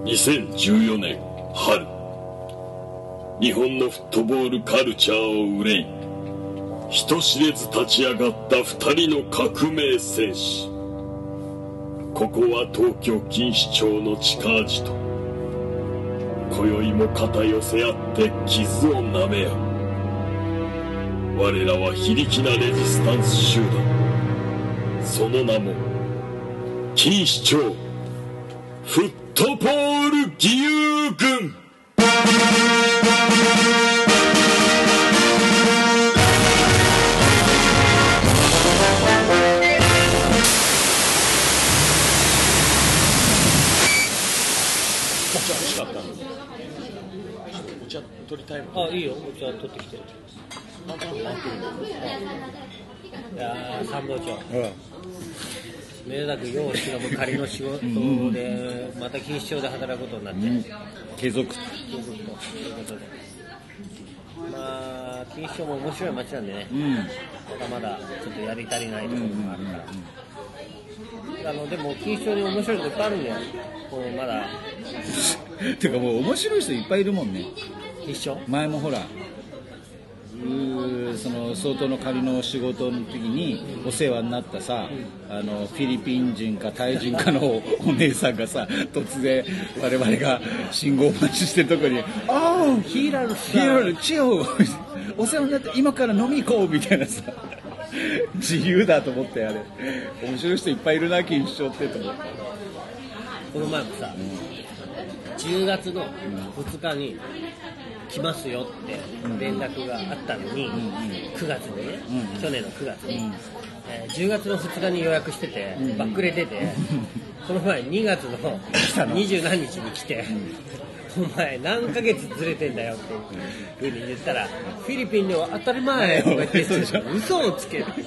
2014年春、日本のフットボールカルチャーを憂い人知れず立ち上がった2人の革命戦士。ここは東京錦糸町の地下アジト。今宵も肩寄せ合って傷を舐め合う。我らは非力なレジスタンス集団、その名も錦糸町フットボール義勇軍。 お茶取りたいもん。 あ、いいよ、お茶取ってきて。 なんか回ってるいやー、参謀長。めでたく世を忍ぶ仮の仕事で、また錦糸町で働くことになって、 継続ということで。まあ、錦糸町も面白い街なんでね、まだまだちょっとやり足りないところもあるから。でも錦糸町に面白いこといっぱいあるんだよ。こうまだ。 てかもう面白い人いっぱいいるもんね。 錦糸町？ 前もほら。その相当の仮の仕事の時にお世話になったさ、フィリピン人かタイ人かのお姉さんがさ、突然我々が信号待ちしてるとこに「ああヒーラルチオお世話になって今から飲み行こう」みたいなさ、自由だと思って、あれ面白い人いっぱいいるな錦糸町ってと思って。 この前もさ、10月の2日に来ますよって連絡があったのに、9月にね、去年の9月に、10月の2日に予約してて、バックレ出て、この前2月の20何日に来て、お前何ヶ月ずれてんだよっていう風に言ったら、フィリピンでは当たり前とか言って嘘をつける。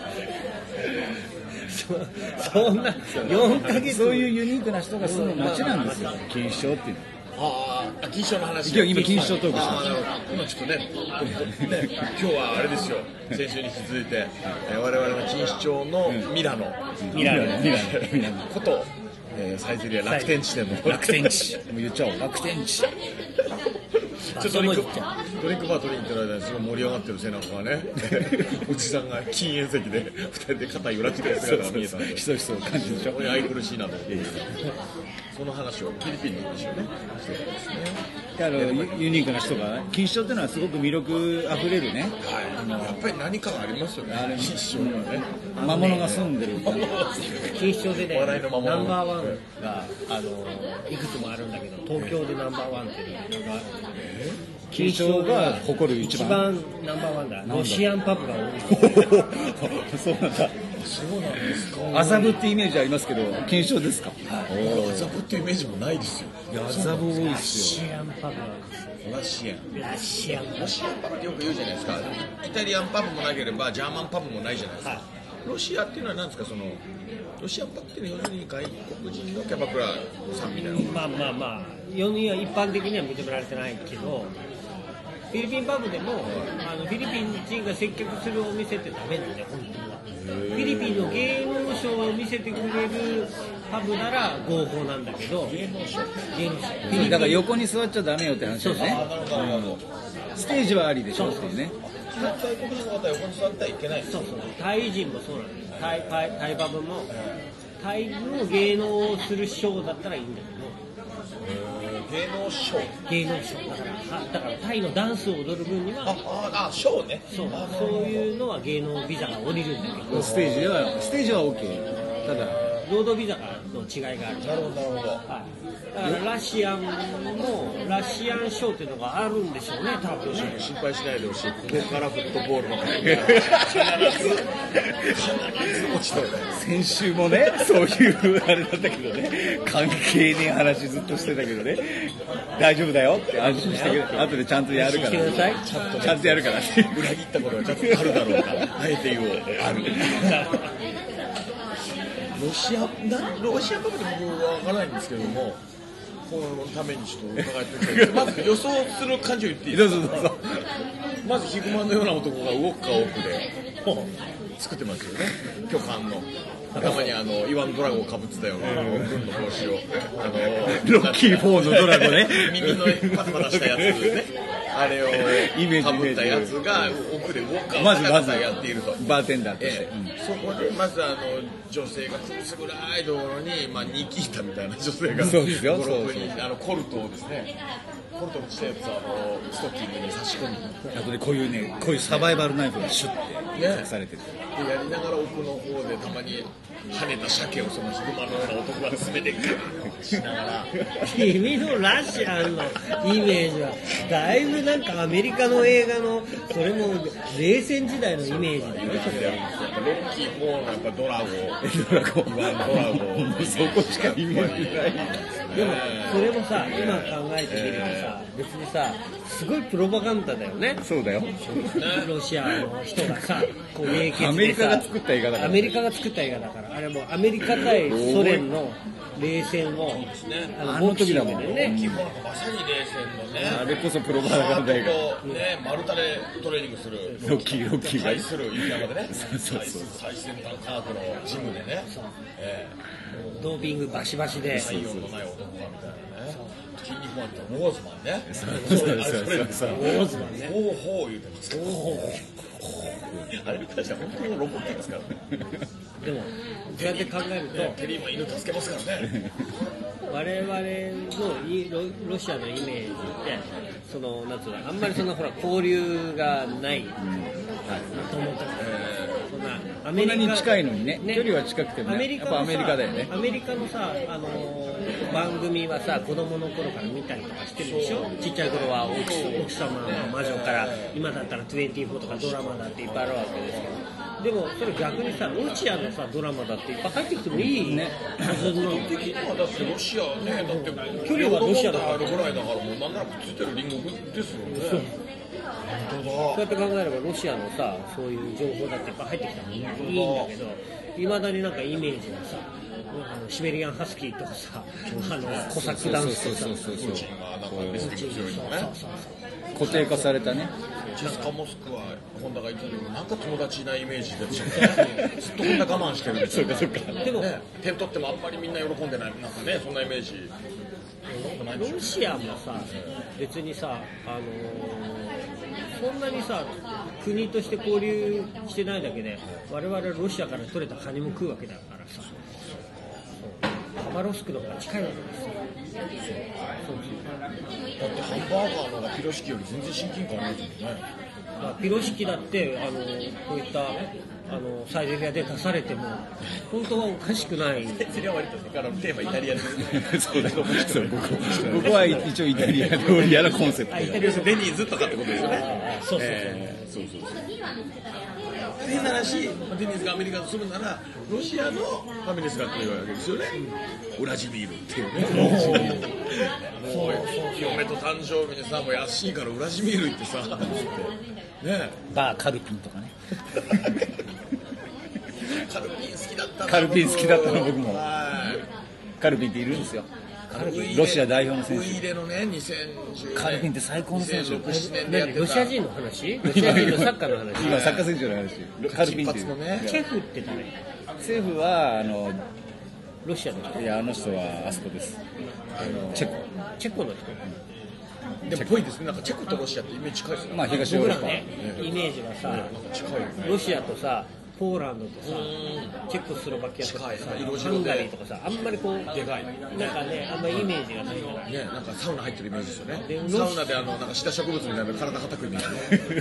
そんな4ヶ月、 そういうユニークな人が住む街なんですよ、錦糸町っていうの。 錦糸町の話。 今錦糸町トークします。 今ちょっとね、今日はあれですよ、先週に引き続いて、我々の錦糸町のミラノこと、サイゼリア楽天地でも楽天地もう言っちゃおう、楽天地。 ちょっとドリンクバー取りに行ってる間にすごい盛り上がってる背中がね、おじさんが禁煙席で2人で肩揺らしてる姿が見えたんで、 ひそひそ感じでしょ。 これ愛くるしいなと思って、その話をフィリピンの話をねしてたんですね。 ユニークな人が錦糸町っていうのはすごく魅力あふれるね。 やっぱり何かがありますよね、錦糸町にはね。 魔物が住んでる。 錦糸町でね、 笑いの魔物ナンバーワンがいくつもあるんだけど、東京でナンバーワンっていうのがあるんだけど、 錦糸町が誇る一番ナンバーワンだ。ロシアンパブが多い。 そうなんだ。 そうなんですか。 麻布ってイメージありますけど、錦糸町ですか。 麻布っていうイメージもないですよ。 麻布多いですよ。 ロシアンパブなんですよ。 ラシアンパブってよく言うじゃないですか。イタリアンパブもなければジャーマンパブもないじゃないですか。ロシアっていうのは何ですか、そのロシアンパブっていうのは要するに外国人のキャバクラさんみたいな。 まあ世には一般的には認められてないけど、フィリピンパブでもフィリピン人が接客するお店ってダメなんだよ、本当は。フィリピンの芸能ショーを見せてくれるパブなら合法なんだけど、芸能ショーだから横に座っちゃダメよって話だよね。ステージはありでしょっていうね。 外国人の方は横に座ってはいけない。 そうタイ人もそうなんです。タイパブもタイの芸能をするショーだったらいいんだけど、 芸能ショーだからタイのダンスを踊る分にはショーね。 そういうのは芸能ビザが下りるんだけど、 ステージは OK。ただ労働ビザの違いがある。 なるほど。 だからラシアンショーっていうのがあるんでしょうね、多分ね。 心配しないでほしい。ここからフットボールの会が必ず落ちてる。 先週もね、そういうあれだったけどね、関係ねえ話ずっとしてたけどね、大丈夫だよって安心してくれ、後でちゃんとやるから、ちゃんとやるからって裏切ったことがちゃんとあるだろうか、あえて言おう。ある。ロシアパブで僕は分からないんですけども、このためにちょっと伺ってみたい。まず予想する感じを言っていいですか。まずヒグマのような男が動くか奥で、 作ってますよね、巨漢の頭にイワンドラゴンをかぶってたような軍の帽子をロッキー4のドラゴンね耳のパタパタしたやつね、あれをかぶったやつが奥でウォッカを高さやっていると、 バーテンダーとして、 そこでまず女性がくすぐらいところに、ニキータみたいな女性がそうですよ、 コルトをですね、コルトのちっちゃいやつストッキングに差し込んで、 あとでこういうサバイバルナイフがシュッて刺されてる、 でやりながら奥の方でたまに跳ねた鮭をそのヒグマのような男が詰めてガーッしながら君のラシアンのイメージはだいぶなんかアメリカの映画のそれも冷戦時代のイメージだよね。 ロッキー4のやっぱドラゴンそこしかイメージないでもそれもさ今考えてみるとさ、別にさすごいプロパガンダだよね。 そうだよ、 ロシアの人がさこう冷血でさ、 アメリカが作った映画だから、 アメリカが作った映画だから、あれもアメリカ対ソ連の冷戦をあの時だもんね、 まさに冷戦のね、 あれこそプロパガンダ映画ね、丸太でトレーニングするロッキーが対する雪山でね、 そう最先端科学のジムでね、 ドーピングバシバシで太陽のない男がみたいなね、筋肉マンってウォーズマンね、 ウォーズマンね、 ほうほう言うてますからあれに対しては本当にロボットですからでもそうやって考えるとテリーマン犬助けますからね我々のロシアのイメージってそのなんつうの、あんまりそんなほら交流がないと思ったそんなアメリカこんなに近いのにね、距離は近くてもね、やっぱアメリカだよね。 アメリカのさ、番組はさ子供の頃から見たりとかしてるでしょ。ちっちゃい頃は奥様の魔女から、今だったら24とかドラマだっていっぱいあるわけですけど、でもそれ逆にさロシアのさドラマだっていっぱい入ってきてもいいね。 だってロシアね、だって距離はロシアだからぐらいだからもうなんならくっついてる隣国ですよね。 そうやって考えればロシアのさそういう情報だっていっぱい入ってきたらいいんだけど、いまだになんかイメージがさシベリアンハスキーとかさコサックダンスとか固定化されたね。 チェスカモスクはホンダが言ってたけど、なんか友達いないイメージでずっとみんな我慢してるみたいな。 そうかでも、 ね、点取ってもあんまりみんな喜んでない、なんかね、そんなイメージ。 ロシアもさ別にさ、そんなにさ国として交流してないだけで我々ロシアから取れたカニも食うわけだからさ、ハバロフスクの方が近いわけですよ。 だってハンバーガーの方がピロシキより全然親近感ありますもんね。 ピロシキだってこういったサイゼリヤで出されても本当はおかしくない。 それは割とテーマイタリアですね。 そうだ、僕は一応イタリア料理屋のコンセプト。 イタリアデニーズとかってことですよね。そう。変な話、デニーズがアメリカとするならロシアのファミレスがっていうわけですよね。ウラジミールっていうね。もう嫁と誕生日にさ、もう安いからウラジミール行ってさ、ね、 バーカルピンとかね。 カルピン好きだったな。 カルピン好きだったの僕も。カルピンっているんですよ。ロシア代表の選手。 ウイレのね、2010年。 カルピンって最高の選手。 ロシア人の話？ロシア人のサッカーの話？ 今サッカー選手の話。カルピンっていう。 チェフって誰？ チェフはロシアの人。 いや、あの人はあそこです。チェコの人。 でもぽいですね。なんかチェコとロシアってイメージ近いですよね。 まあ東ヨーロッパ。 ね、イメージはさ、ロシアとさ。ポーランドとさ、チェコスロバキアとかさ、ハンガリーとかさ、あんまりこう、 でかい。 なんかね、あんまりイメージがないから。 ね、なんかサウナ入ってるイメージですよね。サウナでなんか下植物みたいな体固くみたいな。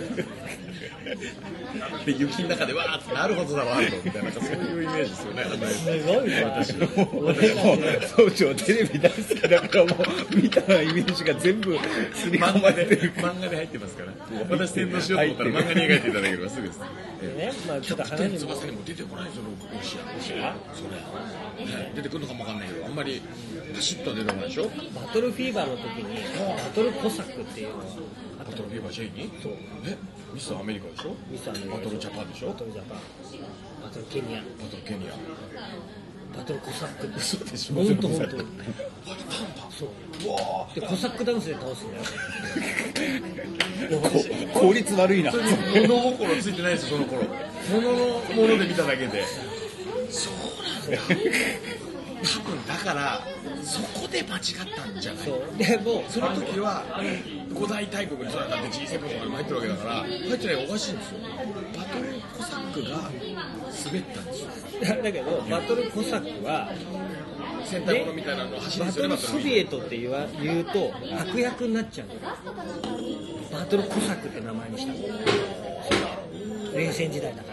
で雪の中でわーってなるほどだワールドみたいな、そういうイメージですよね。 すごい私。 総長テレビ大好きだからもう見たイメージが全部すり込まれてる。 漫画で入ってますから。私先導しようと思ったら漫画に描いていただければすぐです。 ね、まあちょっと話に翼にも出てこないですよ、ロシア。それ、出てくるのかもわかんないけど、あんまりパシッとは出てこないでしょ。 バトルフィーバーの時にバトルコサックっていうのはバトルフィーバー J に？ そう。 ミスターアメリカでしょ。 ミスターアメリカ。 バトルジャパンでしょ。 バトルジャパン。バトルケニア。 バトルケニア。 バトルコサック。 嘘でしょ。 本当。そう。でコサックダンスで倒すんだよ。 効率悪いな。 物心ついてないですよ、その頃。 もののもので見ただけでそうなんだ多分だからそこで間違ったんじゃない。 そうでもその時は五大大国にそうだって G7 とかにも入ってるわけだから入ってないおかしいんですよ。バトルコサックが滑ったんですよ。 だけどバトルコサックは戦隊ものみたいなのを走りバトルソビエトって言うと悪役になっちゃうの。バトルコサックって名前にしたの。冷戦時代だから。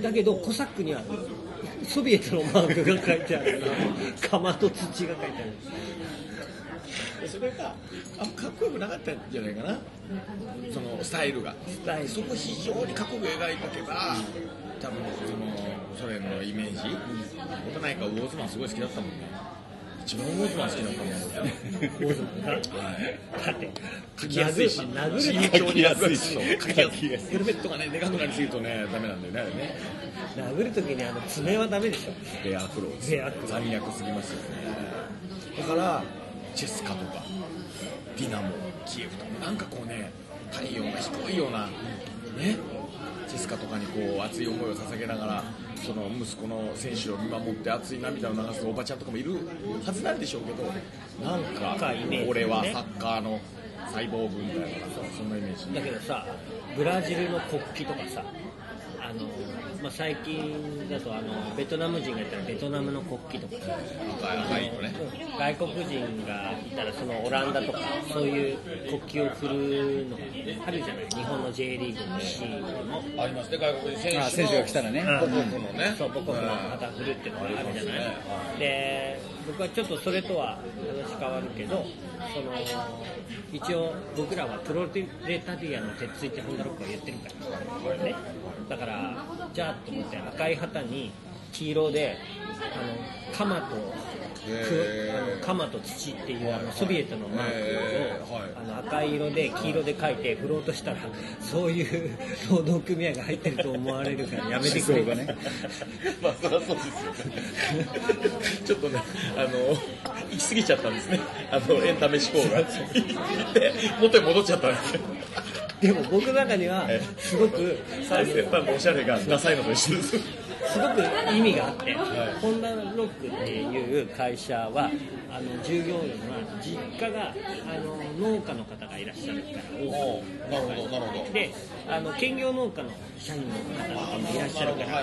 だけどコサックにはソビエトのマークが書いてある釜と土が書いてある。 それがあんまかっこよくなかったんじゃないかな。そのスタイルがそこ非常にかっこよく描いとけば多分そのソ連のイメージことないかウォーズマンすごい好きだったもんね。一番ウォーズマン好きだったもんね。 ウォーズマンが、だって書きやすいし殴る書きやすいし書きやすいヘルメットがねでかくなりすぎるとねダメなんだよね。 殴るときに爪はダメでしょ。 ベアクローベアクロー残虐すぎますよね。だからチェスカとかディナモキエフとかなんかこうね体温が低いようなねチェスカとかにこう熱い思いを捧げながらその息子の選手を見守って熱い涙を流すおばちゃんとかもいるはずなんでしょうけどなんか俺はサッカーの細胞部みたいなそんなイメージだけどさブラジルの国旗とかさ最近だとベトナム人がいたらベトナムの国旗とかさ赤いのね外国人がいたらそのオランダとかそういう国旗を振るのがあるじゃない。日本の J リーグのチームもありますね。外国人選手が来たらね母国のねそう母国の旗振るっていうのがあるじゃない。で僕はちょっとそれとは話変わるけど一応僕らはプロレタリアの鉄槌ってホンダロックは言ってるからね。だからじゃあと思って赤い旗に黄色で鎌と土っていうソビエトのマークを赤い色で黄色で書いて振ろうとしたらそういう労働組合が入ってると思われるからやめてくれね。 まあそりゃそうですよね。ちょっとね行き過ぎちゃったんですね。エンタメ思考がで元に戻っちゃったんですよ。 でも僕の中にはすごく最先端のおしゃれがダサいのと一緒です。 すごく意味があって、ホンダロックっていう会社は従業員は実家が農家の方がいらっしゃるから多くなるほどなるほど。 で兼業農家の社員の方々もいらっしゃるから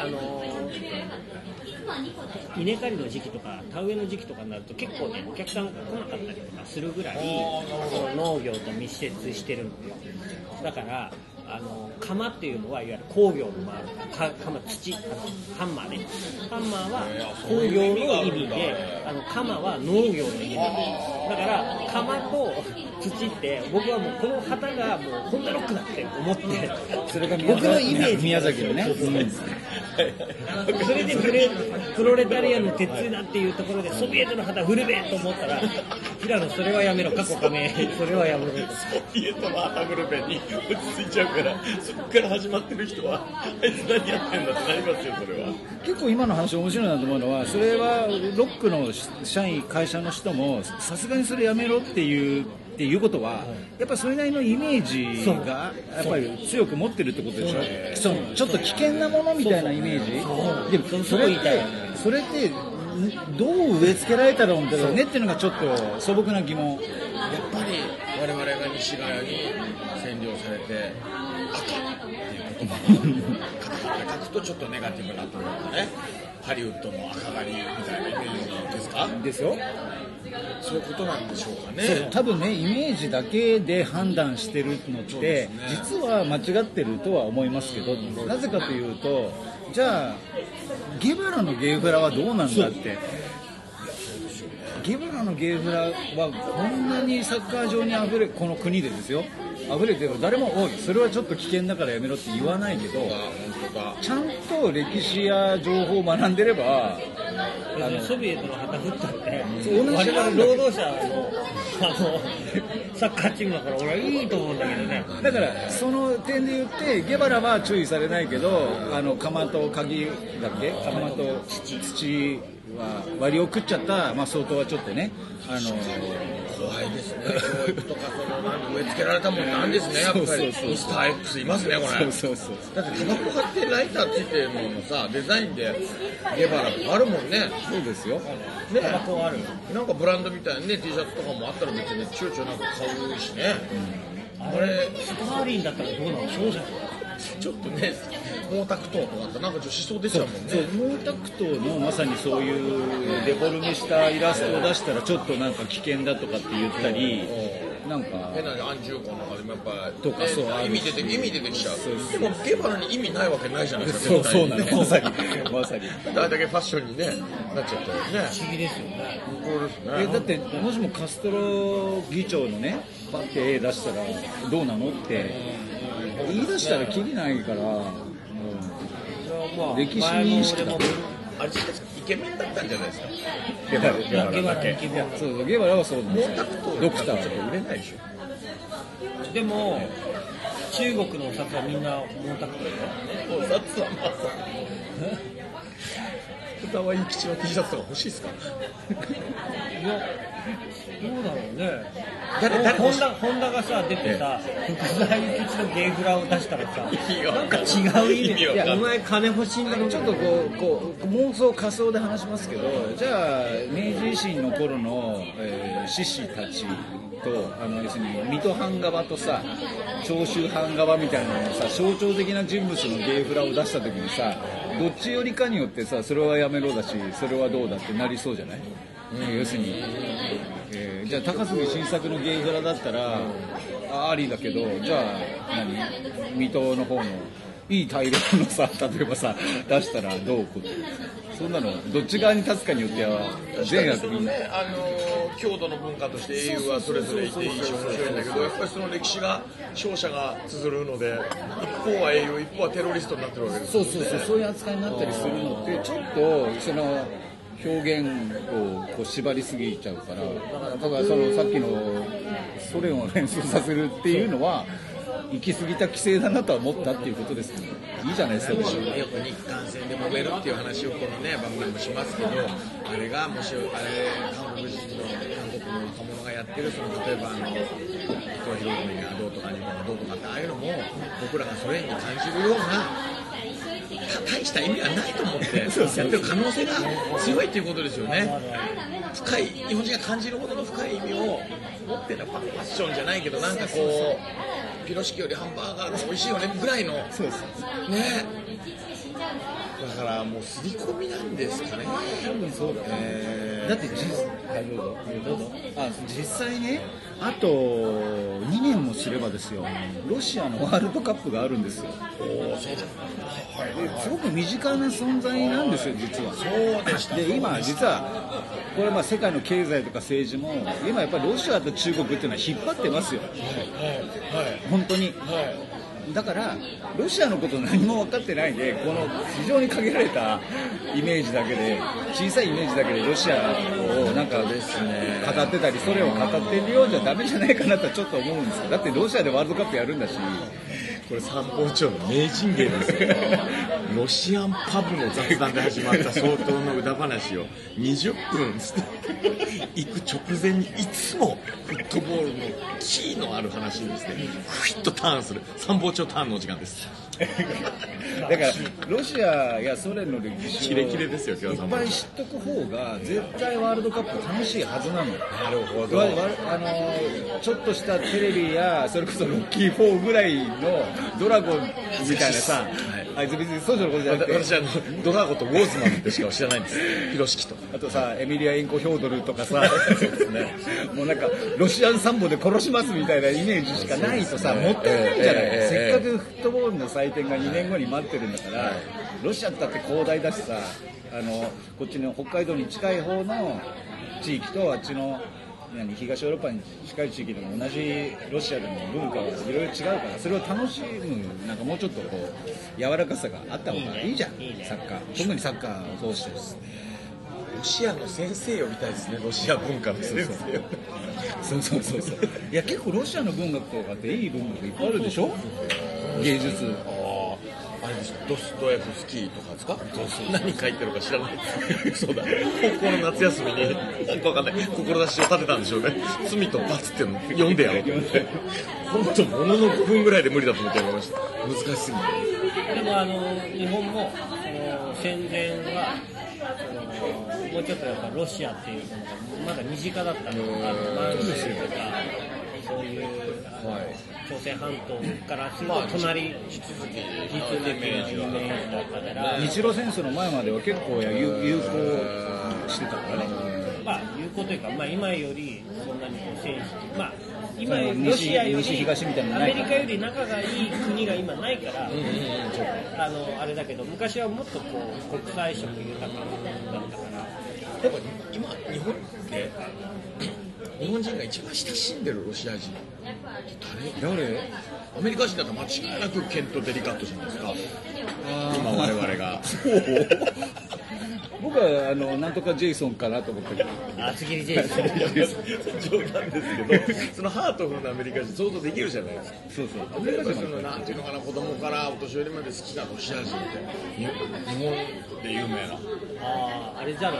稲刈りの時期とか田植えの時期とかになると結構ねお客さんが来なかったりとかするぐらい農業と密接してるのよ。だから鎌っていうのはいわゆる工業の鎌土ハンマーね。ハンマーは工業の意味で鎌は農業の意味だから鎌と土って僕はもうこの旗がもうホンダロックだって思ってそれが僕のイメージ宮崎のねそれでプロレタリアの鉄だっていうところでソビエトの旗振るべと思ったら平野それはやめろ過去加盟それはやめろソビエトの旗振るべに落ち着いちゃうからそこから始まってる人はあいつ何やってんだってなりますよ。それは結構今の話面白いなと思うのはそれはロックの社員会社の人もさすがにそれやめろっていうことはやっぱりそれなりのイメージがやっぱり強く持ってるってことでしょ。ちょっと危険なものみたいなイメージでもそれってどう植え付けられたらんだろうねっていうのがちょっと素朴な疑問。 やっぱり我々が西側に占領されて赤っていう言葉カタカナで書くとちょっとネガティブなところがねハリウッドの赤狩りみたいなイメージですかですよ。 そういうことなんでしょうかね。 そう多分ねイメージだけで判断してるのって、ね、実は間違ってるとは思いますけどなぜかというとじゃあゲバラのゲーフラはどうなんだってゲバラのゲーフラはこんなにサッカー場にこの国でですよ溢れてる誰もおいそれはちょっと危険だからやめろって言わないけどちゃんと歴史や情報を学んでればソビエトの旗振ったって同じ我々労働者のサッカーチームだから俺はいいと思うんだけどね。 だからその点で言ってゲバラは注意されないけど鎌と鍵だっけ鎌と土は割を食っちゃった、まあ、相当はちょっとね、 怖いですね。教育とか植え付けられたもんなんですね。やっぱりミスター X いますねこれ。 そうだってタバコ買ってライターついてるのもさ、デザインでゲバラとかあるもんね。 そうですよ。 タバコある。 なんかブランドみたいにね T シャツとかもあったら別にちょいちょいなんか買うしね。あれスターリンだったらどうなの？そうじゃん。 ちょっとね、毛沢東とかだったらなんか女子そう出ちゃうもんね。 毛沢東のまさにそういうデフォルメしたイラストを出したらちょっとなんか危険だとかって言ったり、なんか変な安住校の中でもやっぱとかそう意味出てきちゃう。でもゲバラに意味ないわけないじゃないですか。 そうなの、まさにあれだけファッションにねなっちゃったよね。 不思議ですよね。 そうですね。 だってもしもカストロ議長のねパッて絵出したらどうなのって言い出したらキリないから、歴史認識だとあれイケメンだったんじゃないですか。 ゲバラはそうなんですよ。ドクターは売れないでしょ。 でも中国のお札はみんな毛沢東お札はまあ歌はいい吉の T シャツとか欲しいですか。 いやどうだろうね。ホンダがさ出てさ福沢諭吉のゲイフラを出したらさなんか違う意味でお前金欲しいんだろう。 ちょっとこう妄想仮想で話しますけど、じゃあ明治維新の頃の、志士たちと要するに水戸藩側とさ長州藩側みたいなのをさ象徴的な人物のゲイフラを出した時にさどっち寄りかによってさそれはやめろだしそれはどうだってなりそうじゃない。要するに、じゃあ高杉晋作のゲイフラだったらありだけど、じゃあ水戸の方のいい大量のさ例えばさ出したらどうこうってそんなのどっち側に立つかによっては善悪にね、郷土の文化として英雄はそれぞれいていいし面白いんだけど、やっぱりその歴史が勝者が綴るので一方は英雄一方はテロリストになってるわけですよね。 そういう扱いになったりするのってちょっとその表現をこう縛りすぎちゃうからだからそのさっきのソ連を連想させるっていうのは行き過ぎた規制だなとは思ったっていうことですけど、いいじゃないですか。 よく日韓戦で揉めるっていう話をこのね番組もしますけど、あれがもし韓国の若者がやってるその例えば広い国がどうとか日本がどうとかってああいうのも僕らがソ連に感じるような大した意味はないと思ってやってる可能性が強いということですよね。深い日本人が感じるほどの深い意味を持ってるファッションじゃないけどなんかこうピロシキよりハンバーガーが美味しいよねぐらいのね。だからもう刷り込みなんですかね。 多分そうだね。だって実際ねあと2年もすればですよロシアのワールドカップがあるんですよ。すごく身近な存在なんですよ実は。そうでした。で今実はこれ世界の経済とか政治も今やっぱりロシアと中国っていうのは引っ張ってますよ、本当に、だからロシアのこと何も分かってないでこの非常に限られたイメージだけで小さいイメージだけでロシアをなんかですね語ってたりソ連を語ってるようじゃダメじゃないかなとはちょっと思うんですよ。だってロシアでワールドカップやるんだし。 これ参考長の名人芸ですよロシアンパブの雑談で始まった相当の裏話を20分行く直前にいつもフットボールのキーのある話にですねフィッとターンする参謀長ターンの時間ですだからロシアやソ連の歴史をいっぱい知っとく方が絶対ワールドカップ楽しいはずなの。なるほど。ちょっとしたテレビやそれこそロッキー4ぐらいのドラゴンみたいなさ、あいつ別にそういうことじゃなくて私はドラゴンとウォーズマンってしか知らないんですピロシキとあとさエミリア・エンコ・ヒョードルとかさそうですね、もうなんかロシアン三本で殺しますみたいなイメージしかないとさもったいないんじゃない、せっかくフットボールの祭典が2年後に待ってるんだから、ロシアだって広大だしさこっちの北海道に近い方の地域とあっちの東ヨーロッパに近い地域でも同じロシアでも文化はいろいろ違うからそれを楽しむなんかもうちょっとこう柔らかさがあった方がいいじゃん、サッカー特にサッカーを通してです。 ロシアの先生呼びたいですね。ロシア文化の先生そういや結構ロシアの文学とかっていい文学いっぱいあるでしょ芸術あれですか、ドストエフスキーとかですか？何書いてるか知らないそうだ、高校の夏休みになんかわかんない志を立てたんでしょうね。罪と罰っていうのを読んでやろうと思って本当ものの5分ぐらいで無理だと思ってやめました。難しすぎて。 でも日本も戦前はもうちょっとやっぱロシアっていうのがまだ身近だったの。満州とかそういう朝鮮半島からすると隣、地続きのイメージだったから、 日露戦争の前までは結構友好してたからね。 まあ友好というか、まあ今よりそんなに戦士、まあ今ロシアより西東みたいなアメリカより仲がいい国が今ないから、あれだけど昔はもっとこう国際色豊かだったから。 やっぱ今日本って日本人が一番親しんでるロシア人誰？アメリカ人だと間違いなくケント・デリカットじゃないですか。今我々が僕はなんとかジェイソンかなと思ってる。 厚切りジェイソン冗談ですけど、そのハートフルなアメリカ人想像できるじゃないですか。 そうそう。 例えばそのなんていうのかな、子供からお年寄りまで好きなロシア人って日本で有名な。 あれじゃない？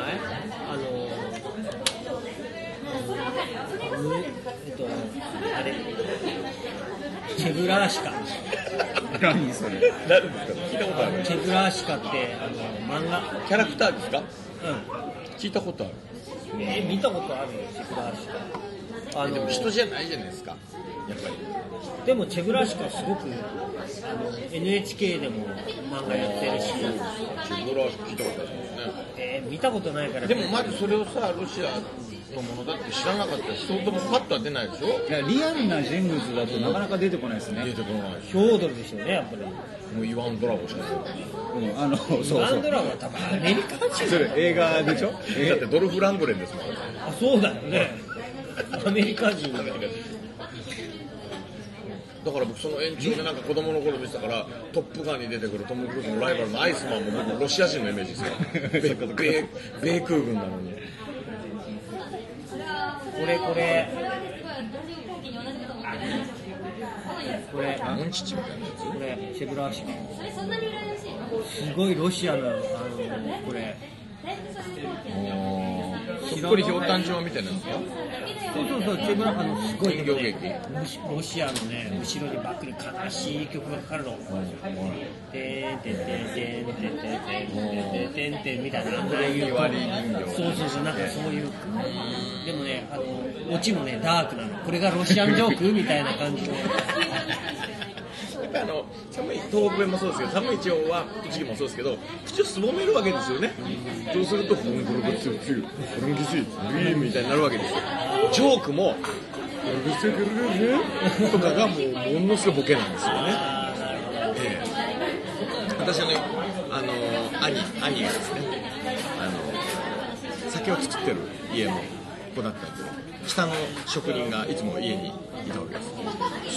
あれチェブラーシカ。 何それ？ 誰ですか？聞いたことある。 チェブラーシカって漫画。 キャラクターですか？ うん。 聞いたことある。 見たことあるよ、チェブラーシカ。 でも人じゃないじゃないですか。やっぱり。 でもチェブラーシカすごくNHK でも漫画やってるし。 チェブラーシカ聞いたことあるね。 見たことないから。 でもまずそれをさ、ロシアのものだって知らなかったら一言もパッとは出ないでしょ。 いやリアルな人物だとなかなか出てこないですね。 出てこない。 ヒョードルでしょうね、やっぱり。 もうイワンドラゴしかない。 そうイワンドラゴは多分アメリカ人。 それ映画でしょ？ だってドルフ・ラングレンですもん。 あ、そうだよね。アメリカ人だから。 だから僕その延長でなんか子供の頃でしたから「トップガン」に出てくるトム・クルーズのライバルのアイスマンも僕ロシア人のイメージですよ。米空軍なのに。 これモンチッチみたいなやつ。 これチェブラーシカ。すごいロシアのこれ。 そっくりひょうたん島みたいなやつか。 そうチェブラすごい人形劇。 ロシアのね後ろにバックに悲しい曲がかかるの。てんてんてんてんてんてんてんてんてんみたいな。そうなんかそういう。でもねオチもねダークなの。これがロシアンジョークみたいな感じで。寒い東北弁もそうですけど、寒い地方は栃木もそうですけど、口をすぼめるわけですよね。そうするとこれがつるつるこれがきついみたいになるわけですよ。ジョークもとかがものすごいボケなんですよね。私兄がですね酒を作ってる家の子だったんで、下の職人がいつも家にいたわけです。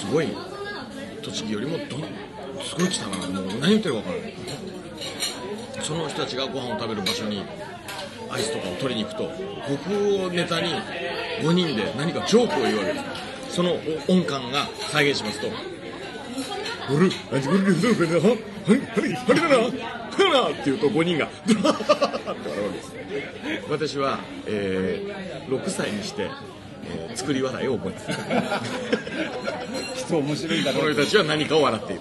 すごい栃木よりもすごい来たな、もう何言ってるか分からない。その人たちがご飯を食べる場所にアイスとかを取りに行くと、僕をネタに5人で何かジョークを言うわけです。その音感が再現しますと、って言うと5人がって笑うわけです。私は、6歳にして作り笑いを覚えて人面白いだろう。 この人たちは何かを笑っている。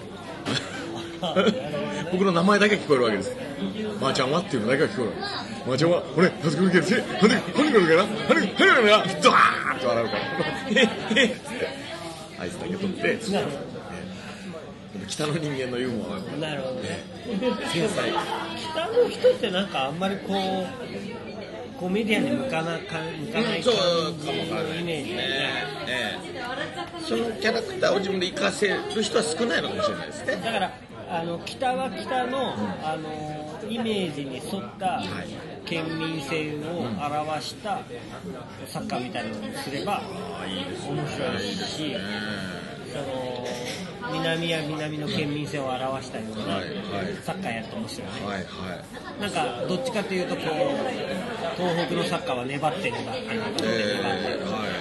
僕の名前だけ聞こえるわけです。まーちゃんはっていうのだけが聞こえるわけです。まーちゃんはこれ助けるけど何がるかなドワーッと笑うからアイスだけ取って北の人間のユーモアがなるほどね。北の人ってなんかあんまりこうコメディアンに向かない感じのイメージね。 そのキャラクターを自分で活かせる人は少ないのかもしれないですね。 だから北は北の、イメージに沿った県民性を表したサッカーみたいなのにすれば面白いし、南は南の県民性を表したようなサッカーやると面白いね。なんかどっちかというとこう東北のサッカーは粘ってるんだ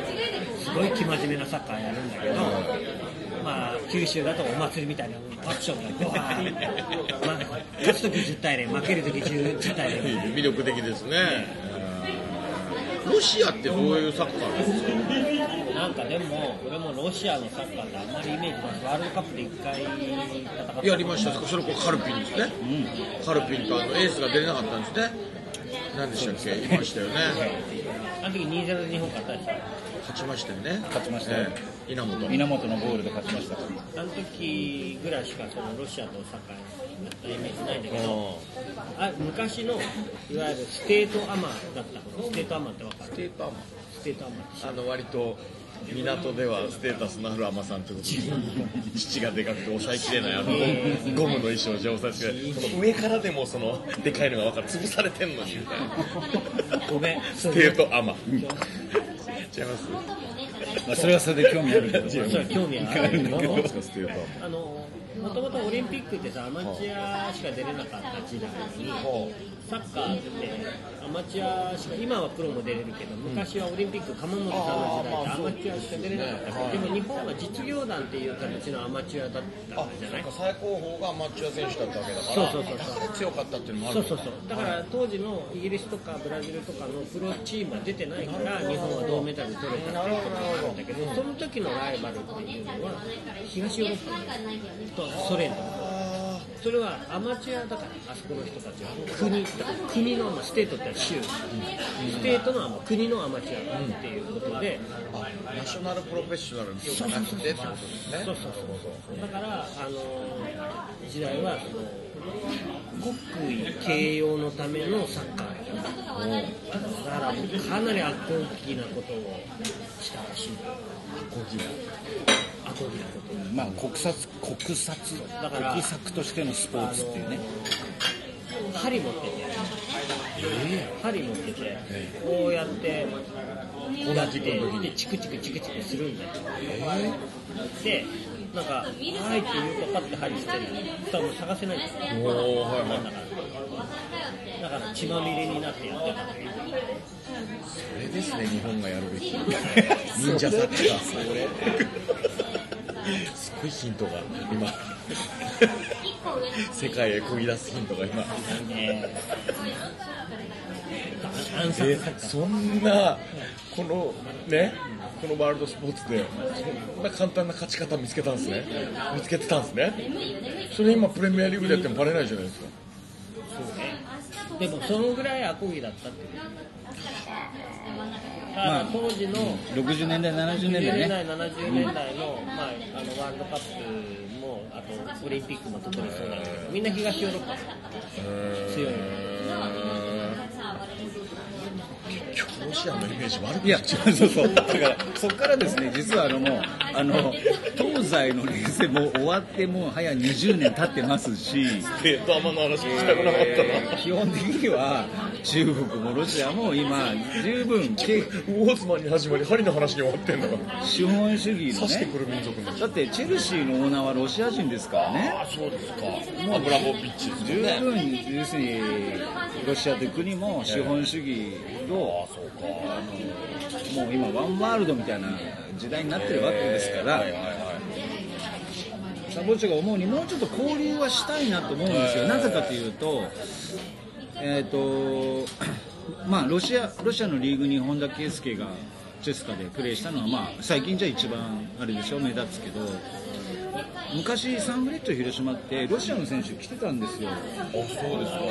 すごい生真面目なサッカーやるんだけど、まあ、九州だとお祭りみたいなアクションがバーッ、まあ、勝つとき10対0、負けるとき10対0。 魅力的ですね。ロシアってどういうサッカーなんですか？ なんかでも、俺もロシアのサッカーってあんまりイメージない。ワールドカップで1回戦った。 やりました。それこそカルピンですね。カルピンとエースが出れなかったんですね。何でしたっけ？いましたよね。 あの時 2-0 で日本勝ったでしょ。 勝ちましたよね。 勝ちましたよ、 稲本のゴールで勝ちました。 あの時ぐらいしかそのロシアとサッカーやったイメージないんだけど、昔のいわゆるステートアマだったの。ステートアマって分かる？ ステートアマ。 ステートアマって割と港ではステータスのあるアマさんということで、父がでかくて抑えきれないゴムの衣装じゃ抑えきれない。その上からでもそのでかいのが分かる。潰されてんのにみたいな。 ごめん。 ステートアマ。違います？ まあ、それはそれで興味あるけど、 それは興味あるんだけど、 何ですかステートアマ？ もともとオリンピックってさ、アマチュアしか出れなかった時代に、サッカーってアマチュアしか、今はプロも出れるけど、昔はオリンピック、鎌本さんの時代ってアマチュアしか出れなかったけど、でも日本は実業団っていう形のアマチュアだったんじゃない？ 最高峰がアマチュア選手だったわけだから、 そう強かったっていうのもある。 そうだから当時のイギリスとかブラジルとかのプロチームは出てないから、日本は銅メダル取れたっていうことがあるんだけど、その時のライバルっていうのは東ヨーロッパとソ連とか。それはアマチュアだから、あそこの人たちは国のステートって州、ステートの国のアマチュアっていうことで、 ナショナルプロフェッショナルじゃなくてってことですね。 そうだから時代は国威形容のためのサッカーだからかなりアコギなことをしたらしい。アコギなこと、 まあ国策としてのスポーツっていうね。 針持ってて、こうやってでチクチクするんだよ。でなんか、はいって言うとパッて針してる。そしたらもう探せないんですよ。だから血まみれになってやってた。 それですね、日本がやるべき忍者サッカー。すごいヒントが今世界へこぎ出すヒントが今そんなこのワールドスポーツでそんな簡単な勝ち方見つけてたんですね。それ今プレミアリーグでやってもバレないじゃないですか。 そうね。でもそのぐらいアコギだったっていう。まあ、当時の 60年代70年代ね、 70年代の、ワールドカップもあとオリンピックも特にそうなんだけど、みんな東ヨーロッパ強い。 ロシアのイメージ悪くいやそうだからそこからですね、実はもう東西の冷戦も終わってもう早20年経ってますし、 ドラマの話聞きたくなかったな。 基本的には中国もロシアも今十分ウォーズマンに始まり針の話に終わってんだから、 資本主義のね。 刺してくる民族だってチェルシーのオーナーはロシア人ですからね。 あ、そうですか。アブラモビッチです十ね。 分要するにロシアという国も資本主義のもう今ワンワールドみたいな時代になってるわけですから、サボチが思うにもうちょっと交流はしたいなと思うんですよ。なぜかというと、ロシアのリーグに本田圭佑がチェスカでプレーしたのは、最近じゃ一番あれでしょ、目立つけど、昔サンフレッチェ広島ってロシアの選手来てたんですよ。 そうですか。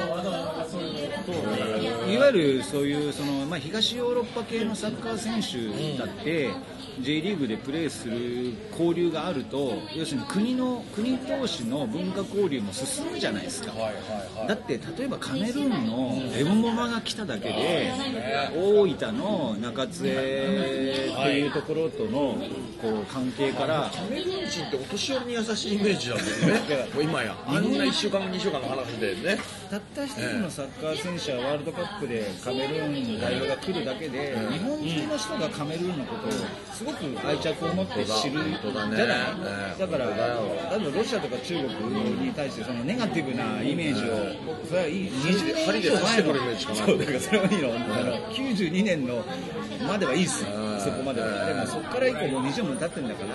いわゆるそういう東ヨーロッパ系のサッカー選手だって、J リーグでプレーする交流があると、要するに国同士の文化交流も進むじゃないですか。だって例えばカメルーンのエムモマが来ただけで、大分の中津江っていうところとの関係から、 カメルーン人ってお年寄りに優しいイメージなんですね。今やあんな1週間2週間の話でね、 たった一人のサッカー選手はワールドカップでカメルーンの代表が来るだけで、日本中の人がカメルーンのことをすごく愛着を持って知るじゃない。だからロシアとか中国に対してそのネガティブなイメージを、それはいい20年以上前の、そうだからそれはいいの、92年のまではいいっすよ、そこまでは。でもそこから以降もう20年経ってるんだから、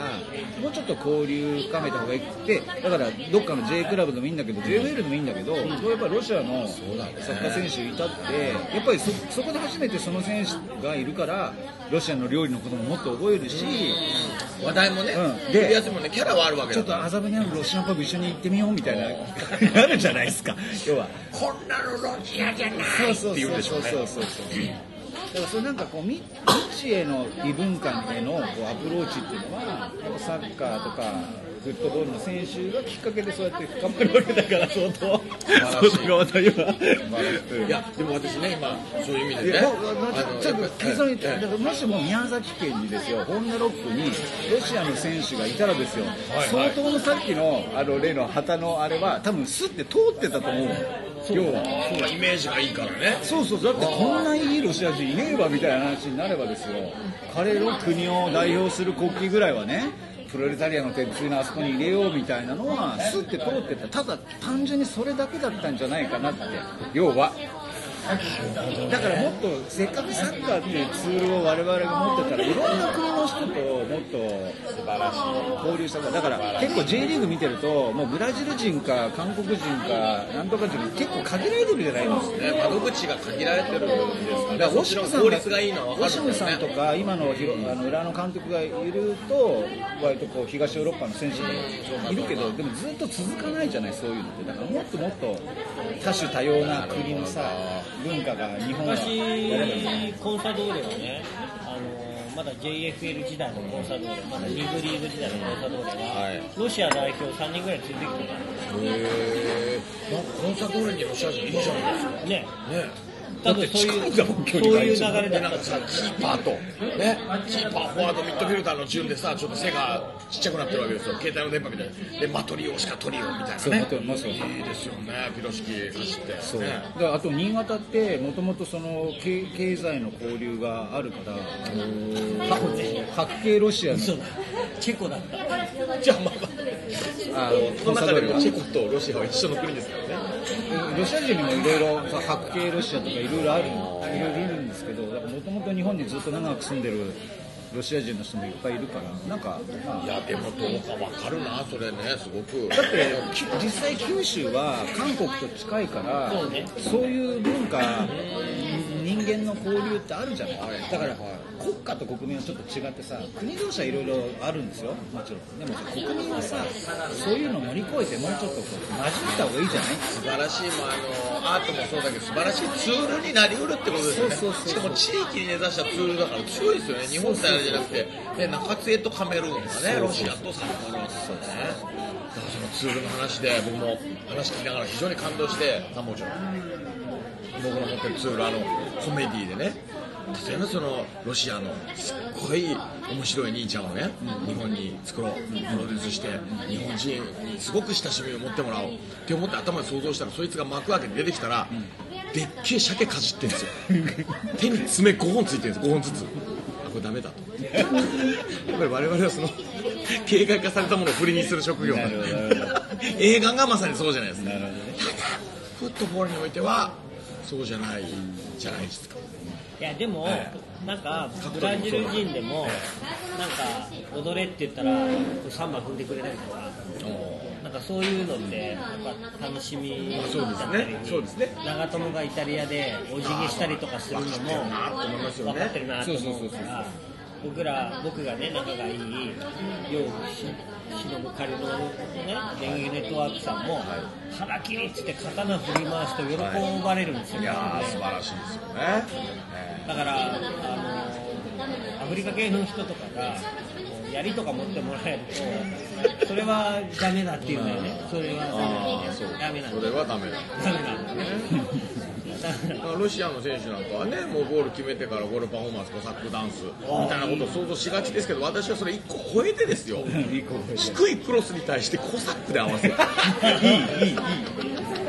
もうちょっと交流深めた方がいいって、だからどっかの J クラブでもいいんだけど JFL でもいいんだけど、そうやっぱりロシアのサッカー選手いたって、やっぱりそこで初めてその選手がいるからロシアの料理のことももっと覚えるし、 話題もね、 でやつもね、キャラはあるわけちょっと麻布にあるロシアンパブ一緒に行ってみようみたいなあるじゃないですか。要はこんなのロシアじゃないって言うんでしょうね。 だからそれなんかこう未知への異文化へのこうアプローチっていうのは、やっぱサッカーとかフットボールの選手がきっかけでそうやって深まるわけだから、相当側というのは。 いやでも私ね、今そういう意味でね、 ちょっと結論言って、だからもしも宮崎県にですよ、ホンダロックにロシアの選手がいたらですよ、相当のさっきの例の旗のあれは多分スッて通ってたと思う。要はそうイメージがいいからね。 そうだってこんないいロシア人いねえわみたいな話になればですよ、彼の国を代表する国旗ぐらいはね、プロレタリアの鉄槌のあそこに入れようみたいなのはスッて通ってた。ただ単純にそれだけだったんじゃないかなって、要は。だからもっとせっかくサッカーっていうツールを我々が持ってたら、いろんな国の人ともっと素晴らしい交流したから。だから結構 J リーグ見てると、もうブラジル人か韓国人かなんとか人結構限られてるじゃないですか、 窓口が限られてるんですかね。 だからオシムさん効率がいいのは分かるんですよね。 オシムさんとか今の裏の監督がいると割とこう東ヨーロッパの選手がいるけど、でもずっと続かないじゃない、そういうのって。だからもっともっと多種多様な国のさ文化が日本は昔コンサドーレはね、まだ JFL 時代のコンサドーレ、まだリーグリーグ時代のコンサドーレは、ロシア代表3人ぐらい連れてきてたんですよ。 コンサドーレにロシア人いいじゃないですか。 ね。 だって近いんだもん、距離そういう流れだった。 キーパーとね、キーパー、フォワード、ミッドフィルダーの順でさ、ちょっと背がちっちゃくなってるわけですよ。携帯の電波みたいな。でマトリオしかトリオみたいなね。 そういいですよね。ピロシキ走って。 そう、 ね、 だからあと新潟ってもともとその経済の交流があるから、白系ロシアのそうチェコだった。 じゃあまあコンサドーレはチェコとロシアは一緒の国ですからね。 ロシア人にもいろいろ白系ロシアとかいろいろある、いろいろいるんですけど、もともと日本にずっと長く住んでるロシア人の人もいっぱいいるから、なんか、 いやでもどうかわかるな、それね、すごく。 だって実際九州は韓国と近いから、そういう文化、人間の交流ってあるじゃない。だから国家と国民はちょっと違ってさ、国同士はいろいろあるんですよ、もちろん。でも国民はさ、そういうのを乗り越えてもうちょっとこう混じった方がいいじゃない。 素晴らしい、アートもそうだけど素晴らしいツールになりうるってことですよね。しかも地域に根ざしたツールだから強いですよね。日本ってあれじゃなくて、ね、中津江とカメルーンがね、ロシアとサッカーのそうね。だからそのツールの話で僕も話聞きながら非常に感動して、僕の持ってるツール、コメディでね、例えばそのロシアのすっごい面白い兄ちゃんをね、日本に作ろう、プロデュースして日本人にすごく親しみを持ってもらおうって思って頭で想像したら、そいつが幕開けて出てきたら、でっけえ鮭かじってんですよ手に爪5本ついてるんです、5本ずつ。これダメだとやっぱり我々はその形骸化されたものを振りにする職業映画がまさにそうじゃないですか。ただフットボールにおいてはそうじゃないじゃないですか。 いやでも、なんかブラジル人でもなんか踊れって言ったらサンバ踏んでくれたりとか、なんかそういうのってやっぱ楽しみだったり、長友がイタリアでお辞儀したりとかするのも分かってるなと思うから、僕がね仲がいいよう忍ぶ仮のね電撃ネットワークさんも腹切りっつって刀振り回して喜ばれるんですよ。 いや素晴らしいですよね。 だからアフリカ系の人とかが槍とか持ってもらえるとそれはダメだっていうんだよね。それはダメなんだ。 それはダメだ。 ダメなんだね。 ロシアの選手なんかはね、もうゴール決めてからゴールパフォーマンス、コサックダンスみたいなことを想像しがちですけど、私はそれ1個超えてですよ、低いクロスに対してコサックで合わせる。いい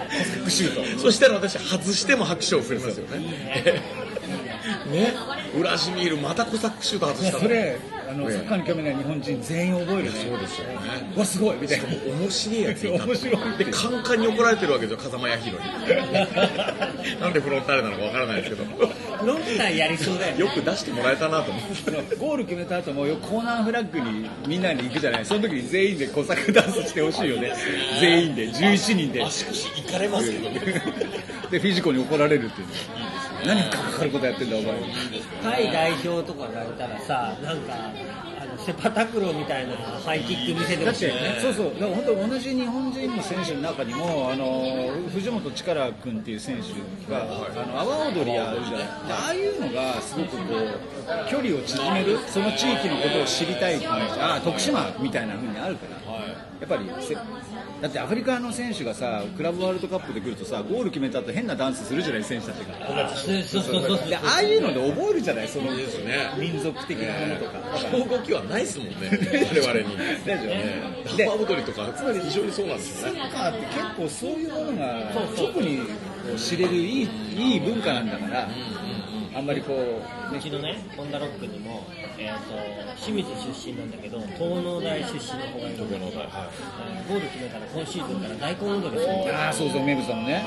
クシュート。 そしたら私外しても拍手を送りますよね。ね、ウラジミールまたコサックシュート外したの。 それサッカーに興味ない日本人全員覚えるね。 そうですよね。 わすごいみたいな。 面白いやついた。 面白い。 でカンカンに怒られてるわけですよ、風間彌弘に。なんでフロンターレなのかわからないですけど。 ロンターやりそうだよね。 よく出してもらえたなと思って。 ゴール決めた後もコーナーフラッグにみんなに行くじゃない。その時に全員でコサックダンスしてほしいよね。全員で11人で。 足腰いかれますけどね。 でフィジコに怒られるっていう。何かかかることやってんだお前。 タイ代表とかがいたらさ、なんかセパタクローみたいなハイキック見せてほしいよね。 そうそう、だから本当同じ日本人の選手の中にも藤本力君っていう選手が阿波踊りやるじゃない。ああいうのがすごくこう距離を縮める、その地域のことを知りたいっていう徳島みたいな風にあるから、やっぱりだってアフリカの選手がさクラブワールドカップで来るとさ、ゴール決めた後変なダンスするじゃない選手たちが。 そうでああいうので覚えるじゃない、そのですね。 民族的なものとか。 その動きはないですもんね。我々に。 大丈夫。 で、ア踊りとか非常にそうなんですよね。 サッカーって結構そういうものが特に知れるいい文化なんだから、あんまりこう、 うちのね、ホンダロックにも、清水出身なんだけど、東農大出身の子がいる。ゴール決めたら今シーズンから大根踊りするんだよ。 ああそうそう、名物だもんね。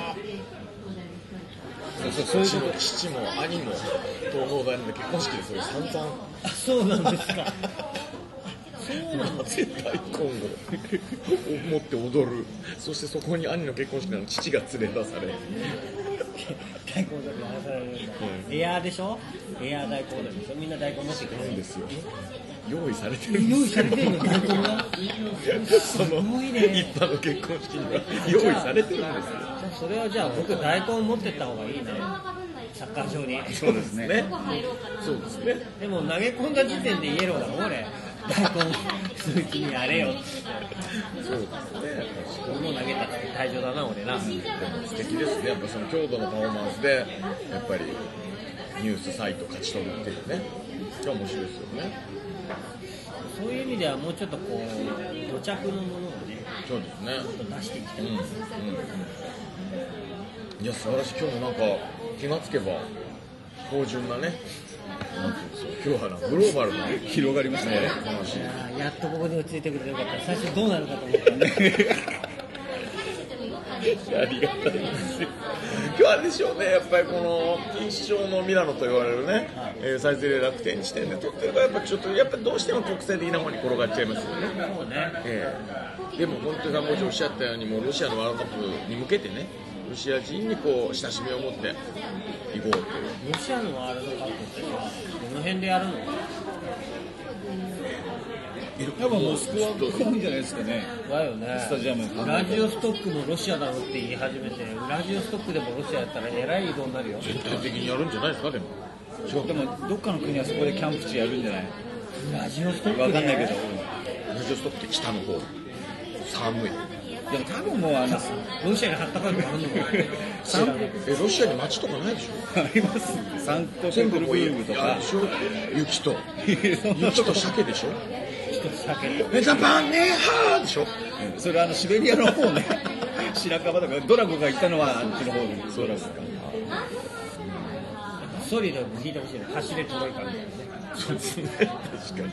そういうこと。 父も兄も東農大の結婚式でそれ散々。 あ、そうなんですか。 なぜ大根を持って踊る。そしてそこに兄の結婚式の父が連れ出され。 大根踊りやらされるんだ。エアーでしょ？エアー大根踊りでしょ？みんな大根持ってくるんですよ。 用意されてるんですよ。 用意されてるの大根が。 その一般の結婚式には用意されてるんですよ。 それはじゃあ僕大根持ってった方がいいね。サッカー場に。 そうですね。 そうですね。 でも投げ込んだ時点でイエローだもん俺。大根する気にやれよって。 そうですね。 俺も投げた退場だな俺な。 素敵ですね。やっぱその強度のパフォーマンスでやっぱりニュースサイト勝ち取るっていうね。が面白いですよね。 そういう意味ではもうちょっとこう土着のものをね。 そうですね。 ちょっと出していきたい。 いや素晴らしい。今日もなんか気がつけば芳醇なね。なんていうんですよ。今日はグローバルな広がりますね。 いや、やっとここに落ち着いてくれてよかった。最初どうなるかと思ったね。 ありがたいですよ。今日はあれでしょうね。やっぱりこの錦糸町のミラノと言われるね、サイゼリヤ楽天地点で撮ってるからやっぱちょっとやっぱどうしても国際的な方に転がっちゃいますよね。 そうね。 でも本当に参考長おっしゃったようにもうロシアのワールドカップに向けてね、ロシア人にこう親しみを持っていこうっていう。 ロシアのワールドカップってさ、どの辺でやるの？ 多分モスクワが多いんじゃないですかね。 だよね。 スタジアム。 ウラジオストックもロシアだろって言い始めて、ウラジオストックでもロシアやったらえらい移動になるよ。 全体的にやるんじゃないですか。でもでもどっかの国はそこでキャンプ地やるんじゃない？ ウラジオストックわかんないけど。 ラジオストップって北の方寒い。 でも多分もうロシアに貼ったかいとかあるのかな。 ロシアに街とかないでしょ。 あります。サンクトペテルブルクとか。 雪と鮭でしょ。 鮭メタパンねはーでしょ。 それシベリアの方ね。白樺とかドラゴが行ったのはあっちの方に。 そうですか。 ソリでも聞いてほしいの。走れトロイカみたいなね。 そうですね。確かに。なる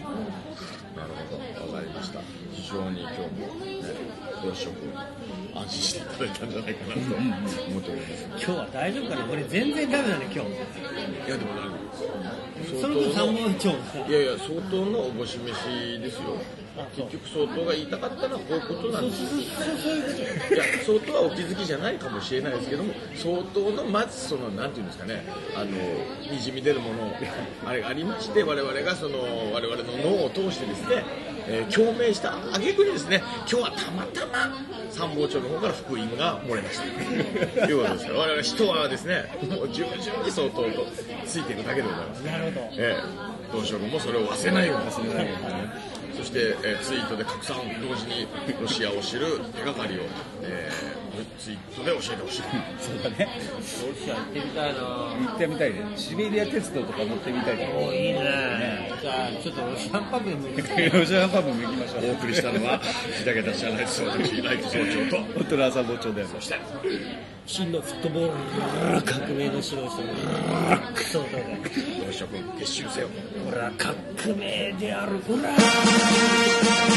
ほど。わかりました。非常に今日も同志く安心していただいたんじゃないかなと思っております。 今日は大丈夫かな。俺全然ダメだね今日。 いやでもそれこそ三本町いやいや相当のおぼし飯ですよ。結局相当が言いたかったのはこういうことなんですよ。いや相当はお気づきじゃないかもしれないですけども、相当のまずそのなんていうんですかね、にじみ出るものあれがありまして、我々がその我々の脳を通してですね、共鳴した挙句にですね、今日はたまたま参謀長の方から福音が漏れましたということですから、我々人はですねもう順々に相当とついていくだけでございます。 なるほど。 同志君もそれを忘れないように。 そして、ツイートで拡散同時にロシアを知る手がかりを、ツイートで教えてほしい。 そうだね。 ロシア行ってみたいな。 行ってみたいね。シベリア鉄道とか乗ってみたいね。 おいいね。じゃあちょっとロシアンパブに向けて。 ロシアンパブも行きましょう。 お送りしたのは2桁知らないです私ライト総長と本当の朝坊長だよ。 そして真のフットボール革命の指導者のクソだね。 同志諸君結集せよ。 これは革命である。ほら。